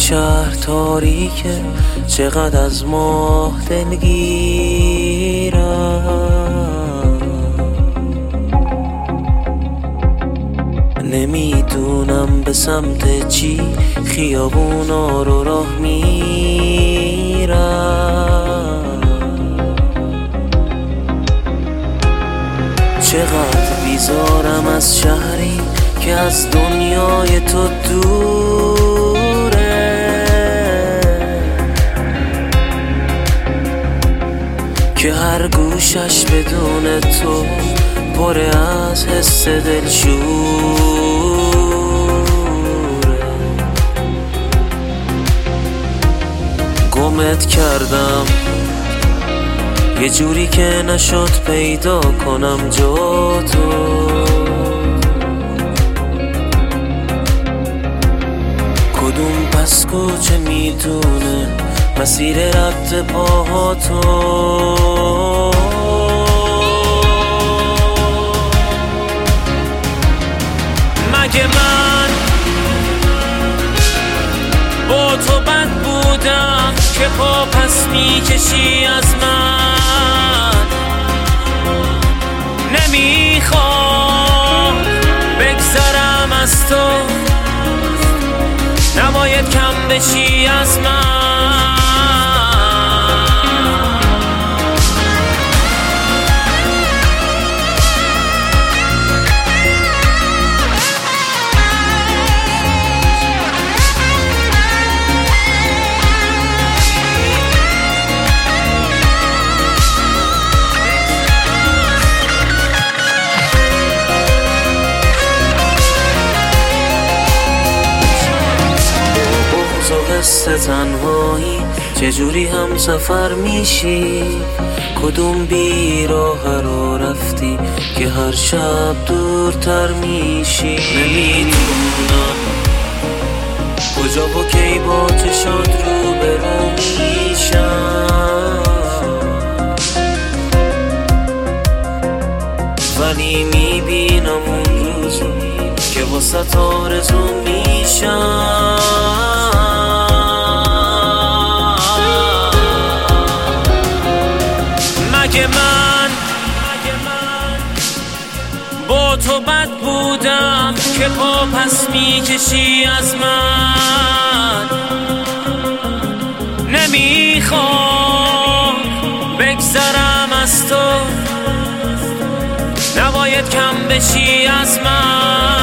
شهر تاریکه، چقدر از ماه دلگیرم. نمیدونم به سمت چی خیابونا رو راه میرم. چقدر بیزارم از شهری که از دنیای تو دوره، که هر گوشش بدون تو پر از حس دلشوره. گمت کردم یه جوری که نشد پیدا کنم جا تو. کدوم پس کوچه میدونه مسیر رفت پاها تو. مگه من با تو بد بودم که پا پس میکشی از من؟ نمیخوام بگذرم از تو، نباید کم بشی از من. قصه تنهایی چجوری هم سفر میشی؟ کدوم بیراه رو رفتی که هر شب دورتر میشی؟ نمیدونم کجا و کی با چشات رو برو میشم، ولی میبینم اون روزو که واسه آرزو میشم. مگه من با تو بد بودم که پا پس میکشی از من؟ نمیخوام بگذرم از تو، نباید کم بشی از من.